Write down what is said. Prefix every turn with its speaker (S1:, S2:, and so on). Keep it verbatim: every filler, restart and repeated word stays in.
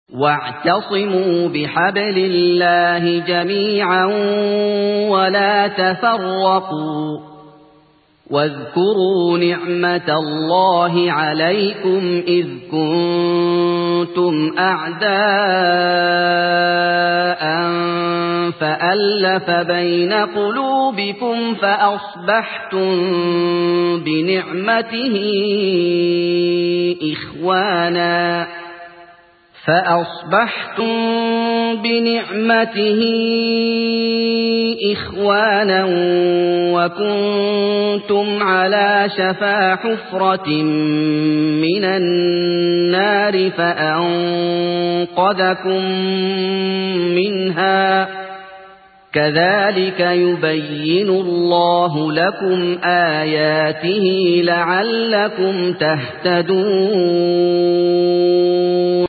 S1: واعتصموا بحبل الله جميعا ولا تفرقوا واذكروا نعمة الله عليكم إذ كنتم أعداء فألف بين قلوبكم فأصبحتم بنعمته إخوانا فأصبحتم بنعمته إخوانا وكنتم على شفا حفرة من النار فأنقذكم منها كذلك يبين الله لكم آياته لعلكم تهتدون